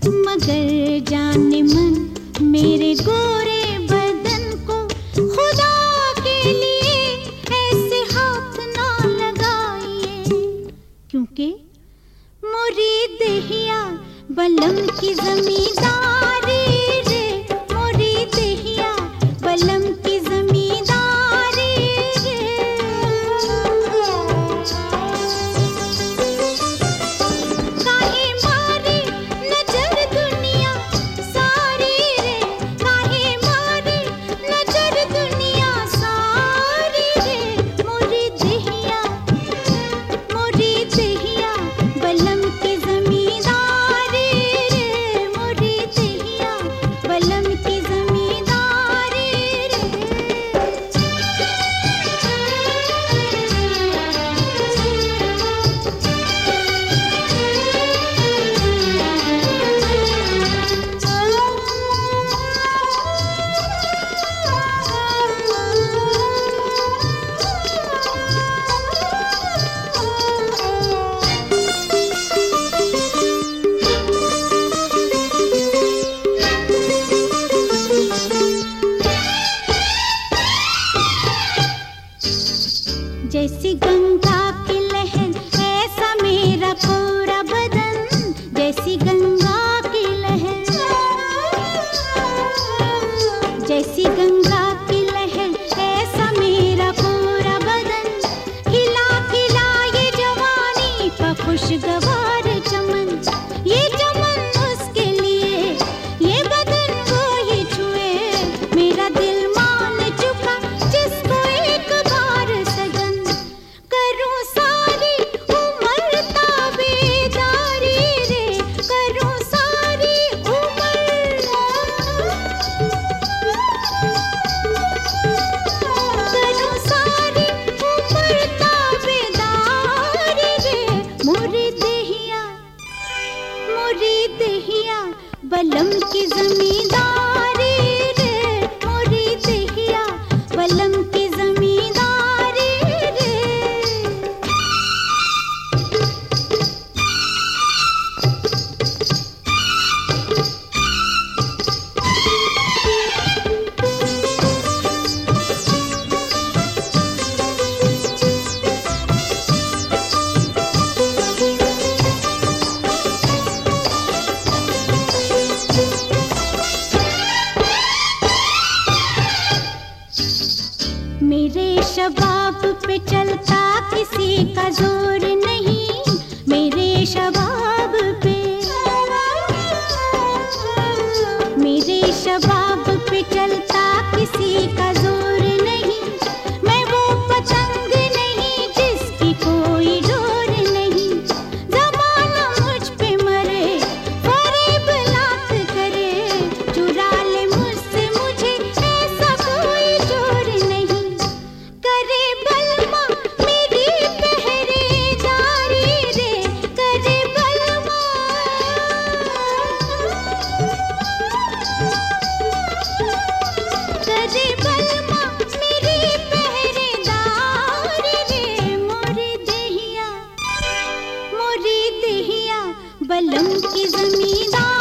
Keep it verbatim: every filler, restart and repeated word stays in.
मगर जाने मन मेरे गोरे बदन को खुदा के लिए ऐसे हाथ ना लगाइए, क्योंकि मोरी देहिया बलम की जमींदारी रे, मोरी देहिया बलम की जमींदारी रे। काहे मारी नजर दुनिया सारी रे, काहे मारी नजर दुनिया सारी रे, मोरी देहिया मोरी देहिया बलम की जमींदारी रे, मोरी देहिया बलम की जमींदारी रे। जैसी गंगा की लहर ऐसा मेरा पूरा बदन, जैसी गंगा की लहर, जैसी गंगा की लहर ऐसा मेरा पूरा बदन, खिला खिला ये जवानी का खुशगवार चमन, ये चमन उसके लिए, ये बदन वो ही छुए, मेरा दिल मान चुका जिसको एक बार सजन, करूं सारी उम्र ताबेदारी रे, करूं सारी उम्र, करूं सारी उम्र ताबेदारी रे, मोरी देहिया मोरी देहिया बलम की जमींदारी रे, मोरी देहिया बलम की जमींदारी रे। मेरे शबाब पे चलता किसी का जोर नहीं, मेरे शबाब पे, मेरे शबाब पे चलता किसी का जोर नहीं, मैं वो पतंग नहीं जिसकी कोई डोर नहीं, ज़माना मुझ पे मरे फरेब लात करे, चुरा ले मुझसे मुझे ऐसा कोई जोर नहीं, करे बलमा मेरी पहरेदारी रे, करे बलमा, करे बलमा मेरी पहरेदारी रे, मोरी देहिया मोरी देहिया बलम की जमींदारी।